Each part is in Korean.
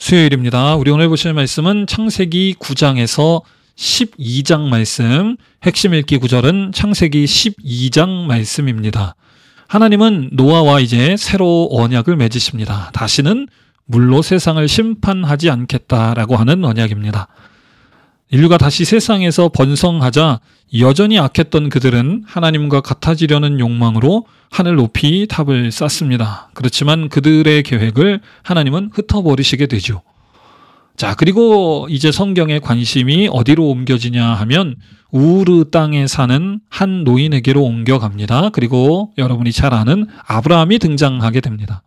수요일입니다. 우리 오늘 보실 말씀은 창세기 9장에서 12장 말씀, 핵심 읽기 구절은 창세기 12장 말씀입니다. 하나님은 노아와 이제 새로 언약을 맺으십니다. 다시는 물로 세상을 심판하지 않겠다라고 하는 언약입니다. 인류가 다시 세상에서 번성하자 여전히 악했던 그들은 하나님과 같아지려는 욕망으로 하늘 높이 탑을 쌓습니다. 그렇지만 그들의 계획을 하나님은 흩어버리시게 되죠. 자, 그리고 이제 성경의 관심이 어디로 옮겨지냐 하면 우르 땅에 사는 한 노인에게로 옮겨갑니다. 그리고 여러분이 잘 아는 아브라함이 등장하게 됩니다.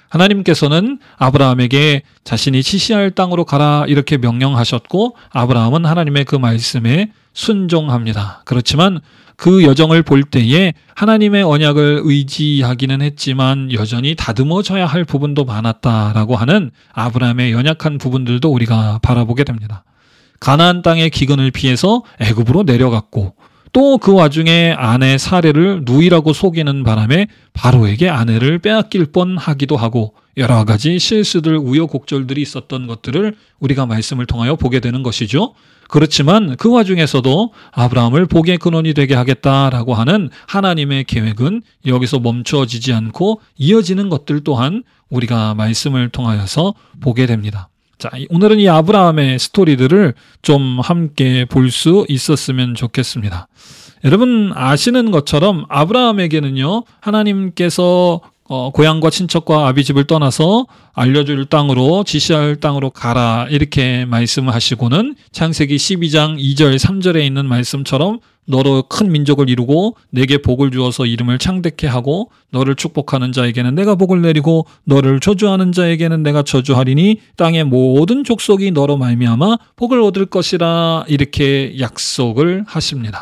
하나님께서는 아브라함에게 자신이 지시할 땅으로 가라 이렇게 명령하셨고 아브라함은 하나님의 그 말씀에 순종합니다. 그렇지만 그 여정을 볼 때에 하나님의 언약을 의지하기는 했지만 여전히 다듬어져야 할 부분도 많았다라고 하는 아브라함의 연약한 부분들도 우리가 바라보게 됩니다. 가나안 땅의 기근을 피해서 애굽으로 내려갔고 또 그 와중에 아내 사레를 누이라고 속이는 바람에 바로에게 아내를 빼앗길 뻔하기도 하고 여러 가지 실수들, 우여곡절들이 있었던 것들을 우리가 말씀을 통하여 보게 되는 것이죠. 그렇지만 그 와중에서도 아브라함을 복의 근원이 되게 하겠다라고 하는 하나님의 계획은 여기서 멈춰지지 않고 이어지는 것들 또한 우리가 말씀을 통하여서 보게 됩니다. 자, 오늘은 이 아브라함의 스토리들을 좀 함께 볼 수 있었으면 좋겠습니다. 여러분 아시는 것처럼 아브라함에게는요, 하나님께서 고향과 친척과 아비집을 떠나서 알려줄 땅으로 지시할 땅으로 가라 이렇게 말씀을 하시고는 창세기 12장 2절 3절에 있는 말씀처럼 너로 큰 민족을 이루고 내게 복을 주어서 이름을 창대케 하고 너를 축복하는 자에게는 내가 복을 내리고 너를 저주하는 자에게는 내가 저주하리니 땅의 모든 족속이 너로 말미암아 복을 얻을 것이라 이렇게 약속을 하십니다.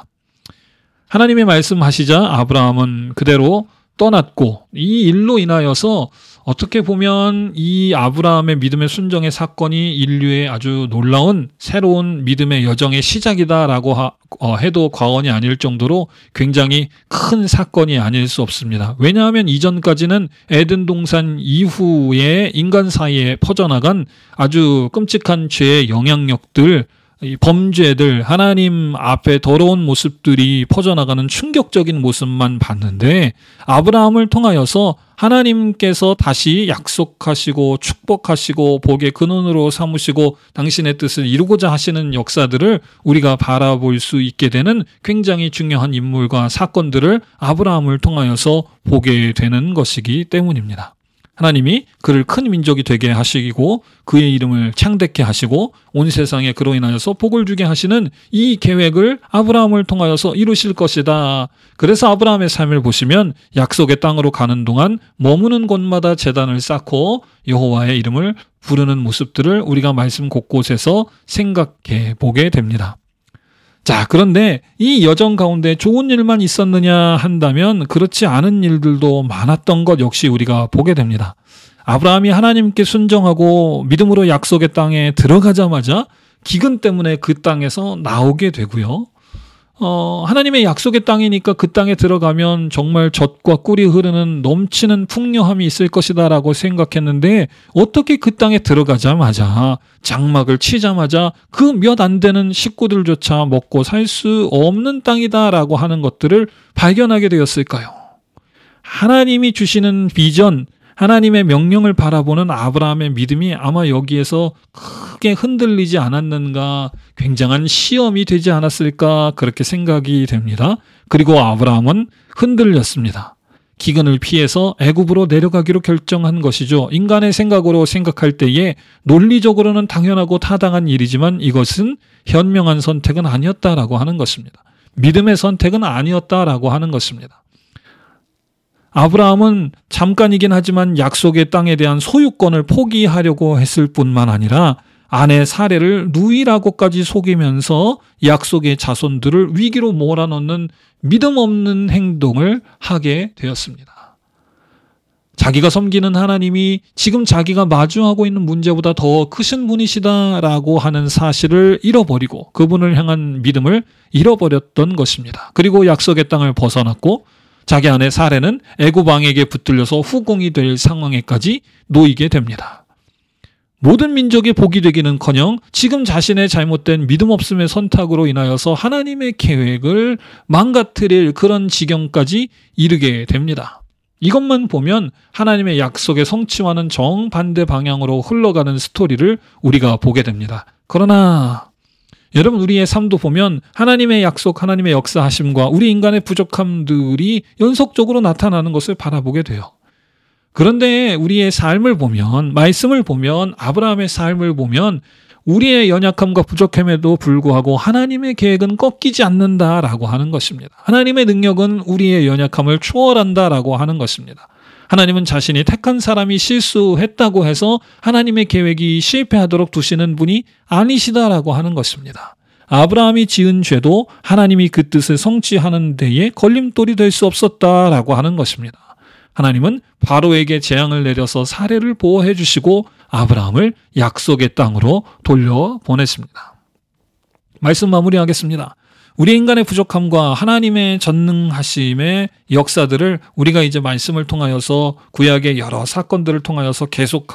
하나님의 말씀하시자 아브라함은 그대로 떠났고 이 일로 인하여서 어떻게 보면 이 아브라함의 믿음의 순종의 사건이 인류의 아주 놀라운 새로운 믿음의 여정의 시작이다라고 해도 과언이 아닐 정도로 굉장히 큰 사건이 아닐 수 없습니다. 왜냐하면 이전까지는 에덴 동산 이후에 인간 사이에 퍼져나간 아주 끔찍한 죄의 영향력들, 이 범죄들, 하나님 앞에 더러운 모습들이 퍼져나가는 충격적인 모습만 봤는데 아브라함을 통하여서 하나님께서 다시 약속하시고 축복하시고 복의 근원으로 삼으시고 당신의 뜻을 이루고자 하시는 역사들을 우리가 바라볼 수 있게 되는 굉장히 중요한 인물과 사건들을 아브라함을 통하여서 보게 되는 것이기 때문입니다. 하나님이 그를 큰 민족이 되게 하시고 그의 이름을 창대케 하시고 온 세상에 그로 인하여서 복을 주게 하시는 이 계획을 아브라함을 통하여서 이루실 것이다. 그래서 아브라함의 삶을 보시면 약속의 땅으로 가는 동안 머무는 곳마다 제단을 쌓고 여호와의 이름을 부르는 모습들을 우리가 말씀 곳곳에서 생각해 보게 됩니다. 자, 그런데 이 여정 가운데 좋은 일만 있었느냐 한다면 그렇지 않은 일들도 많았던 것 역시 우리가 보게 됩니다. 아브라함이 하나님께 순종하고 믿음으로 약속의 땅에 들어가자마자 기근 때문에 그 땅에서 나오게 되고요. 하나님의 약속의 땅이니까 그 땅에 들어가면 정말 젖과 꿀이 흐르는 넘치는 풍요함이 있을 것이다라고 생각했는데 어떻게 그 땅에 들어가자마자 장막을 치자마자 그 몇 안 되는 식구들조차 먹고 살 수 없는 땅이다라고 하는 것들을 발견하게 되었을까요? 하나님이 주시는 비전, 하나님의 명령을 바라보는 아브라함의 믿음이 아마 여기에서 크게 흔들리지 않았는가, 굉장한 시험이 되지 않았을까 그렇게 생각이 됩니다. 그리고 아브라함은 흔들렸습니다. 기근을 피해서 애굽으로 내려가기로 결정한 것이죠. 인간의 생각으로 생각할 때에 논리적으로는 당연하고 타당한 일이지만 이것은 현명한 선택은 아니었다라고 하는 것입니다. 믿음의 선택은 아니었다라고 하는 것입니다. 아브라함은 잠깐이긴 하지만 약속의 땅에 대한 소유권을 포기하려고 했을 뿐만 아니라 아내 사레를 누이라고까지 속이면서 약속의 자손들을 위기로 몰아넣는 믿음 없는 행동을 하게 되었습니다. 자기가 섬기는 하나님이 지금 자기가 마주하고 있는 문제보다 더 크신 분이시다라고 하는 사실을 잃어버리고 그분을 향한 믿음을 잃어버렸던 것입니다. 그리고 약속의 땅을 벗어났고 자기 아내 사레는 애굽 왕에게 붙들려서 후궁이 될 상황에까지 놓이게 됩니다. 모든 민족의 복이 되기는커녕 지금 자신의 잘못된 믿음 없음의 선택으로 인하여서 하나님의 계획을 망가뜨릴 그런 지경까지 이르게 됩니다. 이것만 보면 하나님의 약속의 성취와는 정반대 방향으로 흘러가는 스토리를 우리가 보게 됩니다. 그러나 여러분, 우리의 삶도 보면 하나님의 약속, 하나님의 역사하심과 우리 인간의 부족함들이 연속적으로 나타나는 것을 바라보게 돼요. 그런데 우리의 삶을 보면, 말씀을 보면, 아브라함의 삶을 보면 우리의 연약함과 부족함에도 불구하고 하나님의 계획은 꺾이지 않는다라고 하는 것입니다. 하나님의 능력은 우리의 연약함을 초월한다라고 하는 것입니다. 하나님은 자신이 택한 사람이 실수했다고 해서 하나님의 계획이 실패하도록 두시는 분이 아니시다라고 하는 것입니다. 아브라함이 지은 죄도 하나님이 그 뜻을 성취하는 데에 걸림돌이 될 수 없었다라고 하는 것입니다. 하나님은 바로에게 재앙을 내려서 사례를 보호해 주시고 아브라함을 약속의 땅으로 돌려보냈습니다. 말씀 마무리하겠습니다. 우리 인간의 부족함과 하나님의 전능하심의 역사들을 우리가 이제 말씀을 통하여서 구약의 여러 사건들을 통하여서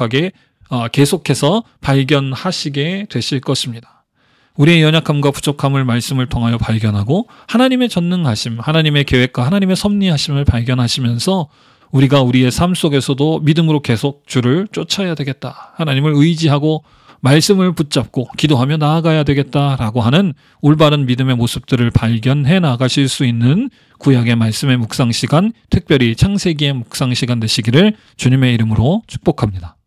계속해서 발견하시게 되실 것입니다. 우리의 연약함과 부족함을 말씀을 통하여 발견하고 하나님의 전능하심, 하나님의 계획과 하나님의 섭리하심을 발견하시면서 우리가 우리의 삶 속에서도 믿음으로 계속 주를 쫓아야 되겠다. 하나님을 의지하고 말씀을 붙잡고 기도하며 나아가야 되겠다라고 하는 올바른 믿음의 모습들을 발견해 나가실 수 있는 구약의 말씀의 묵상 시간, 특별히 창세기의 묵상 시간 되시기를 주님의 이름으로 축복합니다.